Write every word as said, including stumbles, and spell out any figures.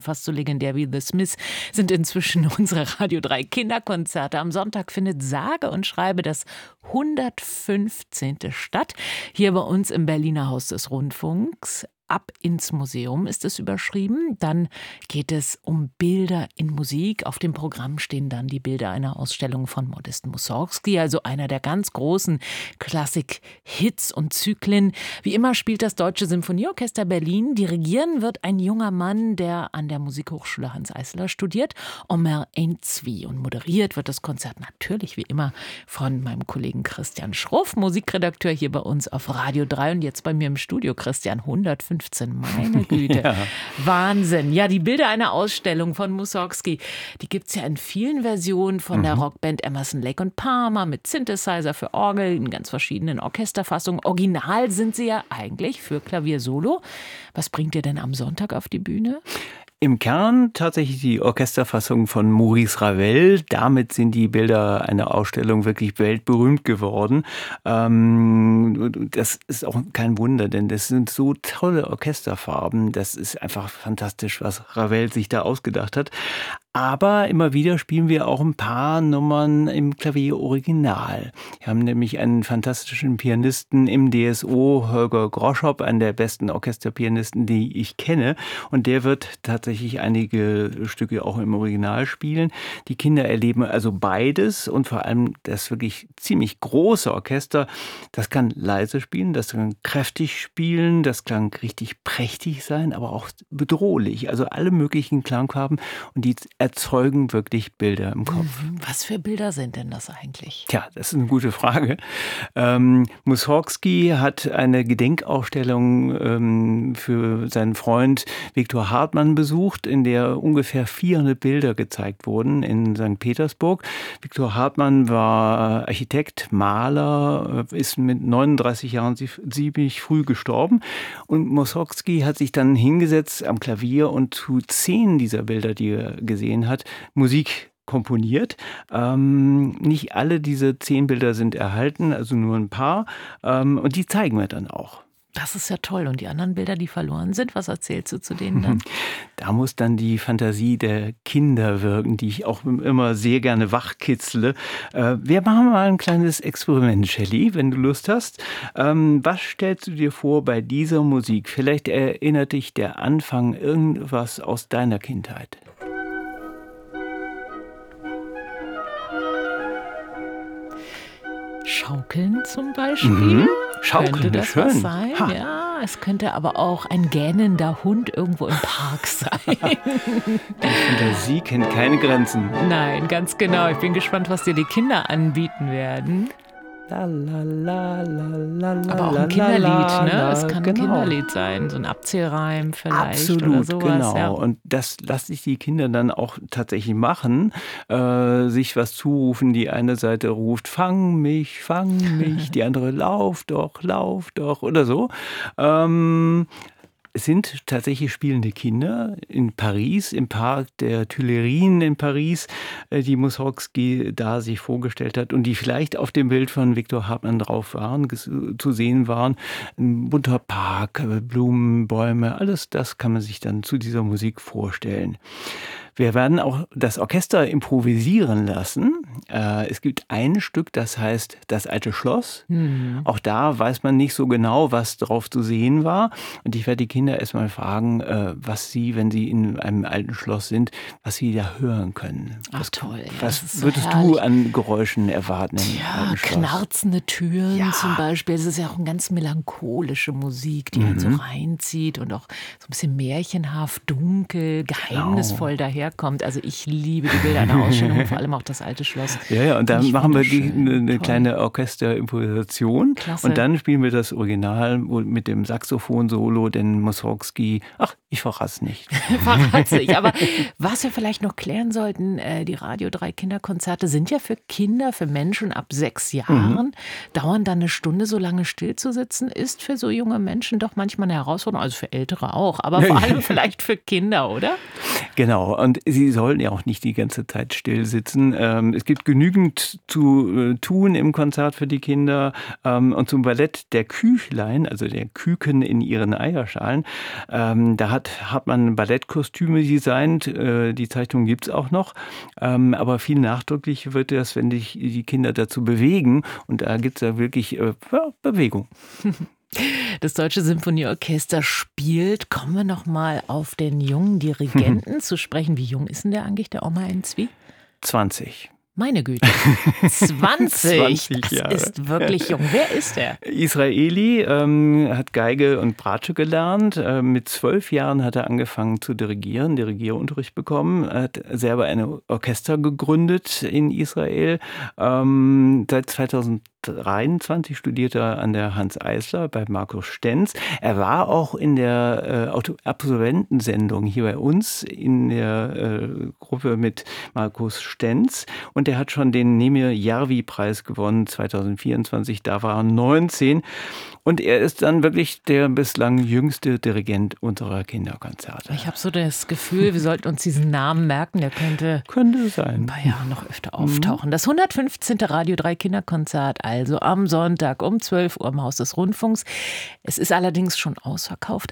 Fast so legendär wie The Smiths sind inzwischen unsere Radio drei Kinderkonzerte. Am Sonntag findet sage und schreibe das hundertfünfzehnte statt. Hier bei uns im Berliner Haus des Rundfunks. Ab ins Museum ist es überschrieben. Dann geht es um Bilder in Musik. Auf dem Programm stehen dann die Bilder einer Ausstellung von Modest Mussorgsky, also einer der ganz großen Klassik-Hits und Zyklen. Wie immer spielt das Deutsche Symphonieorchester Berlin. Dirigieren wird ein junger Mann, der an der Musikhochschule Hanns Eisler studiert, Omer Ein-Zvi. Und moderiert wird das Konzert natürlich wie immer von meinem Kollegen Christian Schruff, Musikredakteur hier bei uns auf Radio drei. Und jetzt bei mir im Studio, Christian, hundertfünfzehn. Meine Güte. Ja. Wahnsinn. Ja, die Bilder einer Ausstellung von Mussorgsky, die gibt es ja in vielen Versionen von mhm. der Rockband Emerson, Lake und Palmer mit Synthesizer für Orgel in ganz verschiedenen Orchesterfassungen. Original sind sie ja eigentlich für Klavier solo. Was bringt ihr denn am Sonntag auf die Bühne? Im Kern tatsächlich die Orchesterfassung von Maurice Ravel. Damit sind die Bilder einer Ausstellung wirklich weltberühmt geworden. Das ist auch kein Wunder, denn das sind so tolle Orchesterfarben. Das ist einfach fantastisch, was Ravel sich da ausgedacht hat. Aber immer wieder spielen wir auch ein paar Nummern im Klavier-Original. Wir haben nämlich einen fantastischen Pianisten im D S O, Holger Groschop, einen der besten Orchesterpianisten, die ich kenne. Und der wird tatsächlich einige Stücke auch im Original spielen. Die Kinder erleben also beides und vor allem das wirklich ziemlich große Orchester. Das kann leise spielen, das kann kräftig spielen, das kann richtig prächtig sein, aber auch bedrohlich. Also alle möglichen Klangfarben und die erzeugen wirklich Bilder im Kopf. Was für Bilder sind denn das eigentlich? Tja, das ist eine gute Frage. Ähm, Mussorgsky hat eine Gedenkausstellung ähm, für seinen Freund Viktor Hartmann besucht, in der ungefähr vierhundert Bilder gezeigt wurden in Sankt Petersburg. Viktor Hartmann war Architekt, Maler, ist mit neununddreißig Jahren ziemlich früh gestorben. Und Mussorgsky hat sich dann hingesetzt am Klavier und zu zehn dieser Bilder, die er gesehen hat, Musik komponiert. Ähm, nicht alle diese zehn Bilder sind erhalten, also nur ein paar. Ähm, und die zeigen wir dann auch. Das ist ja toll. Und die anderen Bilder, die verloren sind, was erzählst du zu denen dann? Da muss dann die Fantasie der Kinder wirken, die ich auch immer sehr gerne wachkitzle. Äh, wir machen mal ein kleines Experiment, Shelley, wenn du Lust hast. Ähm, was stellst du dir vor bei dieser Musik? Vielleicht erinnert dich der Anfang irgendwas aus deiner Kindheit. Schaukeln zum Beispiel. Mhm. Schaukeln, könnte das schön. Was sein? Ha. Ja, es könnte aber auch ein gähnender Hund irgendwo im Park sein. Die Fantasie kennt keine Grenzen. Nein, ganz genau. Ich bin gespannt, was dir die Kinder anbieten werden. La, la, la, la, la, aber auch ein Kinderlied, la, ne? la, Es kann genau. ein Kinderlied sein, so ein Abzählreim vielleicht. Absolut, oder sowas. Genau. Ja. Und das lasse ich die Kinder dann auch tatsächlich machen, äh, sich was zurufen. Die eine Seite ruft, fang mich, fang mich, die andere, lauf doch, lauf doch oder so. Ähm, Es sind tatsächlich spielende Kinder in Paris, im Park der Tuilerien in Paris, die Mussorgsky da sich vorgestellt hat und die vielleicht auf dem Bild von Viktor Hartmann drauf waren, zu sehen waren. Ein bunter Park, Blumen, Bäume, alles das kann man sich dann zu dieser Musik vorstellen. Wir werden auch das Orchester improvisieren lassen. Äh, es gibt ein Stück, das heißt Das alte Schloss. Mhm. Auch da weiß man nicht so genau, was drauf zu sehen war. Und ich werde die Kinder erstmal fragen, äh, was sie, wenn sie in einem alten Schloss sind, was sie da hören können. Ach was, toll. Ja, was so würdest herrlich. du an Geräuschen erwarten? Ja, knarzende Türen ja. zum Beispiel. Es ist ja auch eine ganz melancholische Musik, die mhm. einen so reinzieht und auch so ein bisschen märchenhaft, dunkel, geheimnisvoll genau. daher. Kommt. Also ich liebe die Bilder einer Ausstellung, vor allem auch das alte Schloss. Ja, ja, und dann machen wir die, eine, eine kleine Orchesterimprovisation. Klasse. Und dann spielen wir das Original mit dem Saxophon-Solo, denn Mussorgsky, ach, ich verrat's nicht. verrat's nicht, aber was wir vielleicht noch klären sollten, äh, die Radio drei Kinderkonzerte sind ja für Kinder, für Menschen ab sechs Jahren. Mhm. Dauern dann eine Stunde so lange still zu sitzen, ist für so junge Menschen doch manchmal eine Herausforderung, also für Ältere auch, aber vor allem vielleicht für Kinder, oder? Genau, und sie sollen ja auch nicht die ganze Zeit still sitzen. Ähm, es gibt genügend zu äh, tun im Konzert für die Kinder. Ähm, und zum Ballett der Küchlein, also der Küken in ihren Eierschalen, ähm, da hat, hat man Ballettkostüme designt. Äh, die Zeichnung gibt's auch noch. Ähm, aber viel nachdrücklicher wird das, wenn sich die Kinder dazu bewegen. Und da gibt's ja wirklich äh, Bewegung. Das Deutsche Symphonieorchester spielt. Kommen wir noch mal auf den jungen Dirigenten zu sprechen. Wie jung ist denn der eigentlich, der Oma Enzwie? zwanzig. Meine Güte, zwanzig, zwanzig das Jahre. ist wirklich jung. Wer ist der? Israeli, ähm, hat Geige und Bratsche gelernt. Äh, mit zwölf Jahren hat er angefangen zu dirigieren, Dirigierunterricht bekommen. Er hat selber ein Orchester gegründet in Israel. Ähm, seit zweitausenddreiundzwanzig studiert er an der Hanns Eisler bei Markus Stenz. Er war auch in der äh, Absolventensendung hier bei uns in der äh, Gruppe mit Markus Stenz. Und er hat schon den Nemir Järvi-Preis gewonnen zweitausendvierundzwanzig. Da war er neunzehn. Und er ist dann wirklich der bislang jüngste Dirigent unserer Kinderkonzerte. Ich habe so das Gefühl, wir sollten uns diesen Namen merken. Der könnte, könnte sein. ein paar Jahre noch öfter auftauchen. Das hundertfünfzehnte Radio drei Kinderkonzert, also am Sonntag um zwölf Uhr im Haus des Rundfunks. Es ist allerdings schon ausverkauft.